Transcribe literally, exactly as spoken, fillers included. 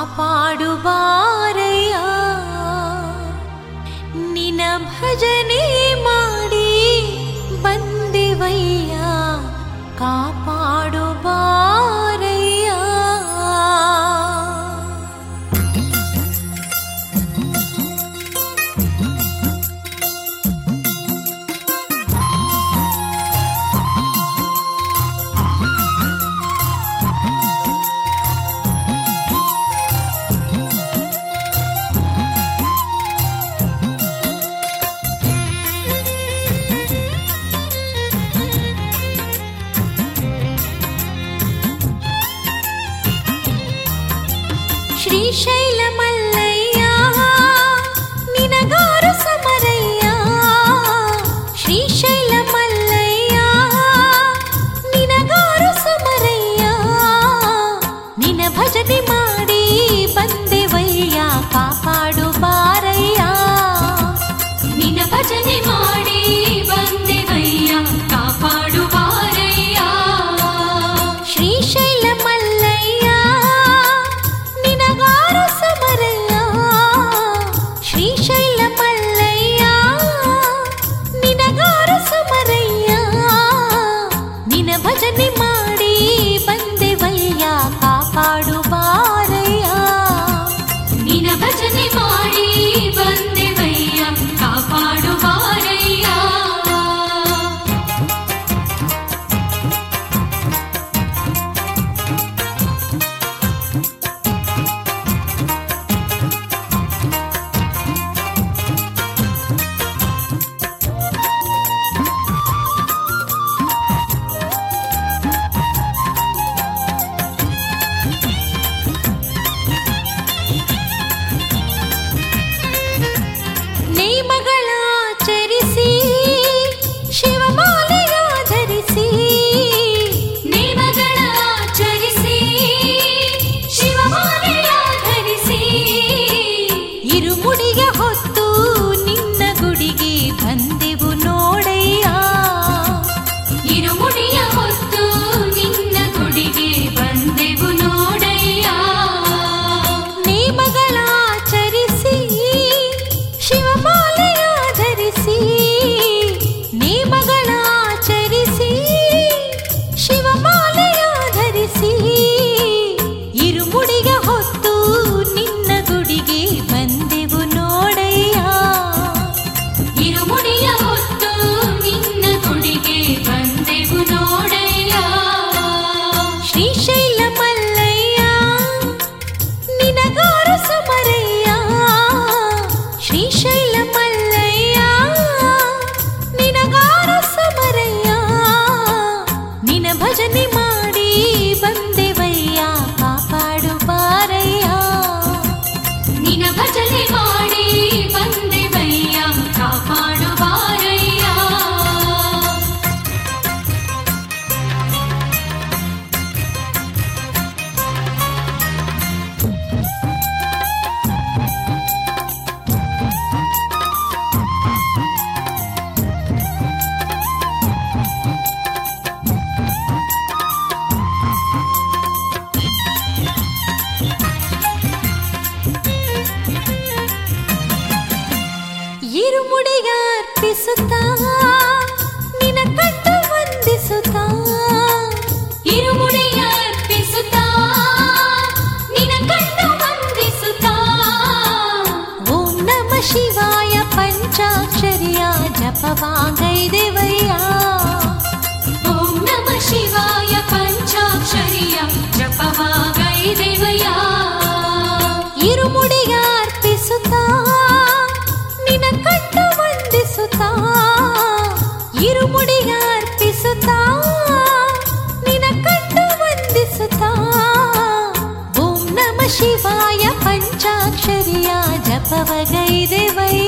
ಕಾಪಾಡು ಬಾರಯ್ಯ ನಿನ ಭಜನೆ ಮಾಡಿ ಬಂದೆವಯ್ಯ ಕಾಪಾಡು ಬಾರಯ್ಯ. ಶ್ರೀಶೈಲ ಮಲ್ಲಯ್ಯ ನಿನಗಾರು ಸಮರಯ್ಯ, ಶ್ರೀಶೈಲ ಮಲ್ಲಯ್ಯ ನಿನಗಾರು ಸಮರಯ್ಯ, ನಿನ ಭಜನೆ ಮಾಡಿ ಬಂದೆವಯ್ಯ ಕಾಪಾಡು ಬಾರಯ್ಯ, ನಿನ ಭಜನೆ ಮಾಡಿ ಬಂದೆವಯ್ಯ ಕಾಪಾಡು ಬಾರಯ್ಯ. ಶ್ರೀಶೈಲ ಮಲ್ಲಯ್ಯ ನಿನಗಾರು ಸಮರಯ್ಯ, ಶ್ರೀಶೈಲ ಮಲ್ಲಯ್ಯ ನಿನಗಾರು ಸಮರಯ್ಯ, ನಿನ ಭಜನೆ ಮಾಡಿ ಬಂದೆವಯ್ಯ ಕಾಪಾಡು ಬಾರಯ್ಯ, ನಿನ ಭಜನೆ ಮಾಡಿ ಬಂದೆವಯ್ಯ ಕಾಪಾಡು ಬಾರಯ್ಯ. ನೇಮಗಳಾಚರಿಸಿ ಶಿವಮಾಲೆಯ ಧರಿಸಿ, ನೇಮಗಳಾಚರಿಸಿ ಶಿವಮಾಲೆಯ ಧರಿಸಿ, ಇರುಮುಡಿಯ ಹೊತ್ತು ನಿನ್ನ ಗುಡಿಗೆ ಬಂದೆವು ನೋಡಯ್ಯ, ಇರುಮುಡಿಯ ಹೊತ್ತು ನಿನ್ನ ಗುಡಿಗೆ ಬಂದೆವು ನೋಡಯ್ಯ. ನೇಮಗಳಾಚರಿಸಿ ಶಿವಮಾಲೆಯ ಧರಿಸಿ, ನೇಮಗಳಾಚರಿಸಿ ಶಿವಮಾಲೆಯ ಧರಿಸಿ, ಇರುಮುಡಿಯ ಹೊತ್ತು ನಿನ್ನ ಗುಡಿಗೆ ಬಂದೆವು ನೋಡಯ್ಯ, ಇರುಮುಡಿಯ ಹೊತ್ತು ನಿನ್ನ ಗುಡಿಗೆ ಬಂದೆವು ನೋಡಯ್ಯ. ಶ್ರೀಶೈಲ ಮಲ್ಲಯ್ಯ ನಿನಗಾರು ಸಮರಯ್ಯ, ಶ್ರೀಶೈಲ ಮಲ್ಲಯ್ಯ ನಿನಗಾರು ಸಮರಯ್ಯ, ನಿನ ಭಜನೆ ಮಾಡಿ ಬಂದೆವಯ್ಯ ಕಾಪಾಡು ಬಾರಯ್ಯ, ನಿನ ಭಜನೆ ಮಾಡಿ ಬಂದೆವಯ್ಯ ಕಾಪಾಡು ಬಾರಯ್ಯ. ಇರುಮುಡಿಯ ಅರ್ಪಿಸುತ್ತಾ ನಿನ ಕಂಡು ವಂದಿಸುತ್ತಾ, ಇರುಮುಡಿಯ ಅರ್ಪಿಸುತ್ತಾ ನಿನ ಕಂಡು ವಂದಿಸುತ್ತಾ, ಓಂ ನಮ ಶಿವಾಯ ಪಂಚಾಕ್ಷರಿಯ ಜಪವಾಗೈದೆವಯ್ಯ, ಓಂ ನಮ ಶಿವಾಯ ಪಂಚಾಕ್ಷರಿಯ ಜಪವಾಗೈದೆವಯ್ಯ. ಇರುಮುಡಿಯ ಅರ್ಪಿಸುತ್ತಾ ನಿನ ಕಂಡು ವಂದಿಸುತ್ತಾ, ಇರುಮುಡಿಯ ಅರ್ಪಿಸುತ್ತಾ ನಿನ ಕಂಡು ವಂದಿಸುತ್ತಾ, ಓಂ ನಮ ಶಿವಾಯ ಪಂಚಾಕ್ಷರಿಯ ಜಪವಗೈದೆವಯ್ಯ,